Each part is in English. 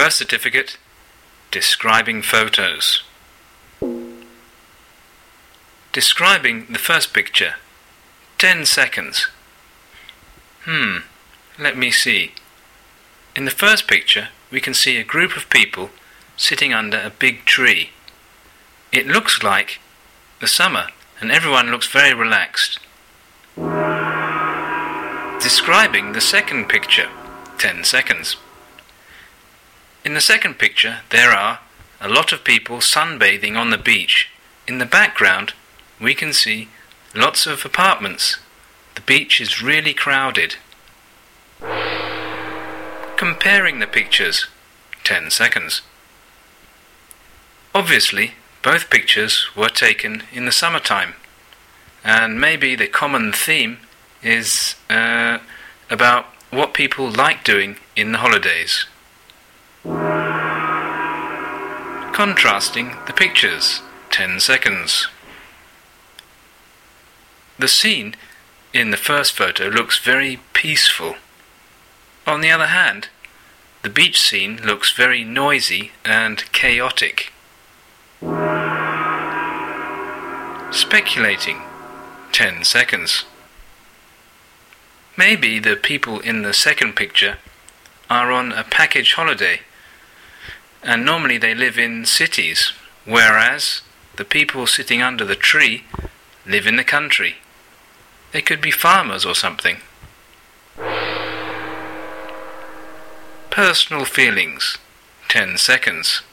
First certificate, describing photos. Describing the first picture. 10 seconds. Let me see. In the first picture, we can see a group of people sitting under a big tree. It looks like the summer, and everyone looks very relaxed. Describing the second picture. 10 seconds. In the second picture, there are a lot of people sunbathing on the beach. In the background, we can see lots of apartments. The beach is really crowded. Comparing the pictures. 10 seconds. Obviously, both pictures were taken in the summertime, and maybe the common theme is about what people like doing in the holidays. Contrasting the pictures. 10 seconds. The scene in the first photo looks very peaceful. On the other hand, the beach scene looks very noisy and chaotic. Speculating. 10 seconds. Maybe the people in the second picture are on a package holiday, and normally they live in cities, whereas the people sitting under the tree live in the country. They could be farmers or something. Personal feelings. 10 seconds.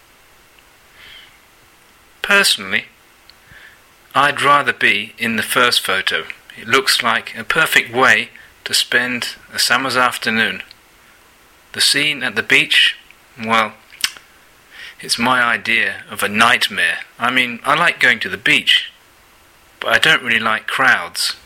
Personally, I'd rather be in the first photo. It looks like a perfect way to spend a summer's afternoon. The scene at the beach, well, it's my idea of a nightmare. I mean, I like going to the beach, but I don't really like crowds.